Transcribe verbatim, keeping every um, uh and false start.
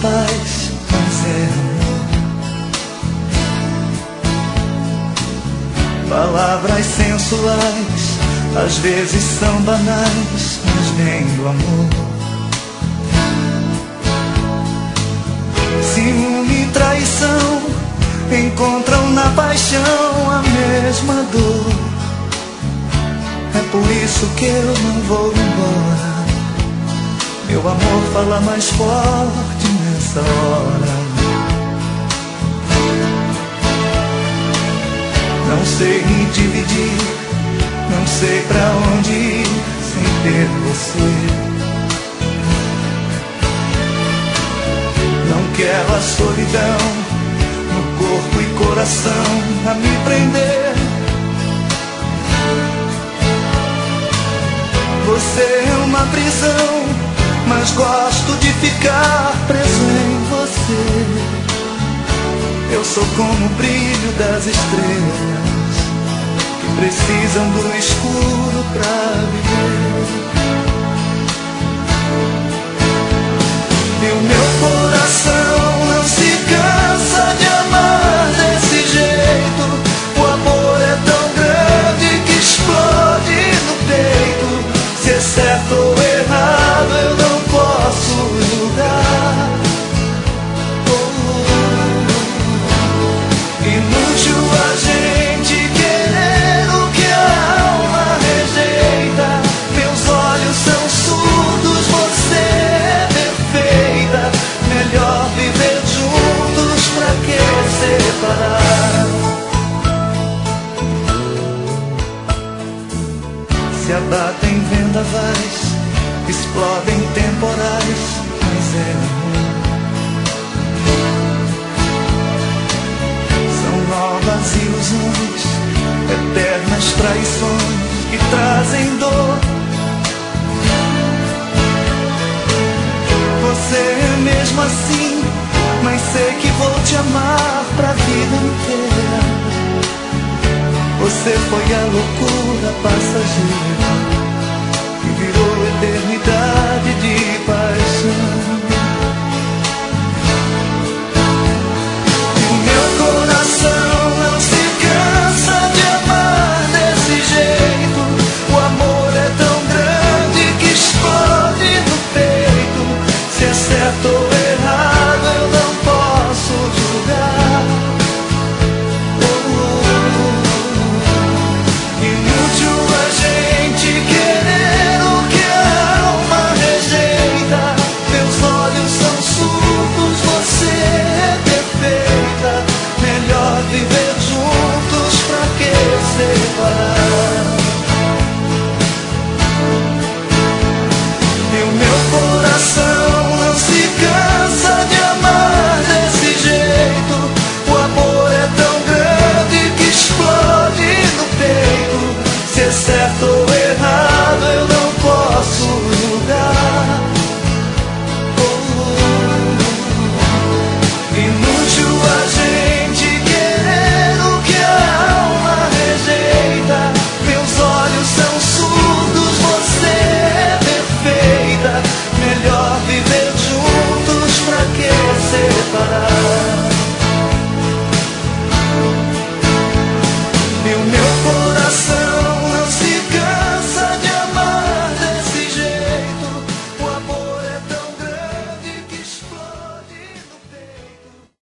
paz, mas é amor. Palavras sensuais às vezes são banais, mas vem do amor. Ciúme e traição encontram na paixão a mesma dor. É por isso que eu não vou embora. Meu amor fala mais forte nessa hora. Não sei me dividir, não sei pra onde ir sem ter você. Não quero a solidão no corpo e coração a me prender. Você é uma prisão, mas gosto de ficar preso em você. Eu sou como o brilho das estrelas que precisam do escuro pra viver. E o meu coração não se cansa de amar desse jeito. O amor é tão grande que explode no peito. Se é certo ou errado eu não posso julgar. Oh, inútil a gente querer o que a alma rejeita. Meus olhos são surdos, você é perfeita. Melhor viver juntos, pra que separar? Se abatem vendavais, explodem temporais, mas é amor. São novas ilusões, eternas traições que trazem dor. Você é mesmo assim, mas sei que vou te amar pra vida inteira. Você foi a loucura passageira que virou eternidade de paixão. E o meu coração não se cansa de amar desse jeito. O amor é tão grande que explode no peito. Se é certo ou errado eu não posso julgar. Inútil a gente querer o que a alma rejeita. Meus olhos são surdos, você é perfeita. Melhor viver juntos, pra que separar? E o meu coração não se cansa de amar desse jeito. O amor é tão grande que explode no peito. Se é certo ou errado eu não posso julgar. Oh, inútil a gente querer o que a alma rejeita. Meus olhos são surdos, você é perfeita. Melhor viver juntos, pra que separar? E o meu coração